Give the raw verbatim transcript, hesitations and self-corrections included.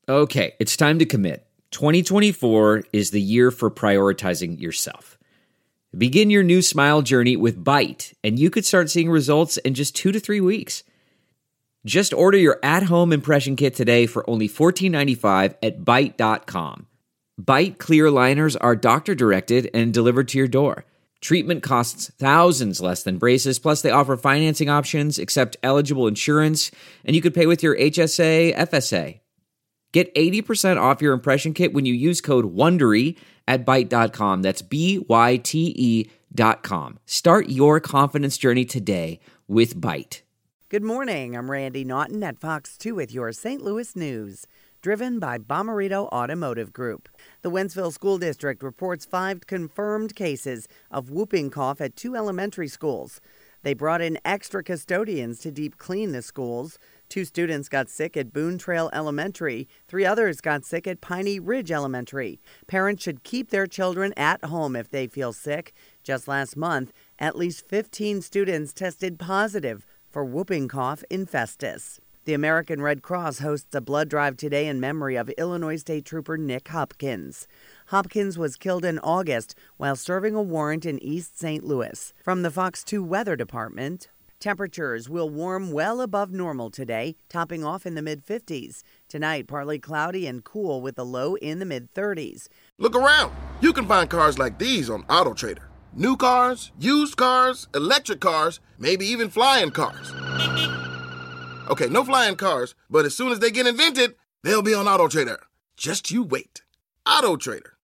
Okay, it's time to commit. twenty twenty-four is the year for prioritizing yourself. Begin your new smile journey with Byte, and you could start seeing results in just two to three weeks. Just order your at-home impression kit today for only fourteen ninety-five at byte dot com. Byte clear aligners are doctor-directed and delivered to your door. Treatment costs thousands less than braces, plus they offer financing options, accept eligible insurance, and you could pay with your H S A, F S A. Get eighty percent off your impression kit when you use code WONDERY at byte dot com. That's B Y T E dot com. Start your confidence journey today with Byte. Good morning. I'm Randy Naughton at Fox two with your Saint Louis news. Driven by Bomarito Automotive Group. The Wentzville School District reports five confirmed cases of whooping cough at two elementary schools. They brought in extra custodians to deep clean the schools. Two students got sick at Boone Trail Elementary. Three others got sick at Piney Ridge Elementary. Parents should keep their children at home if they feel sick. Just last month, at least fifteen students tested positive for whooping cough infestus. The American Red Cross hosts a blood drive today in memory of Illinois State Trooper Nick Hopkins. Hopkins was killed in August while serving a warrant in East Saint Louis. From the Fox two Weather Department, temperatures will warm well above normal today, topping off in the mid fifties. Tonight, partly cloudy and cool with a low in the mid thirties. Look around. You can find cars like these on AutoTrader. New cars, used cars, electric cars, maybe even flying cars. Okay, no flying cars, but as soon as they get invented, they'll be on AutoTrader. Just you wait. AutoTrader.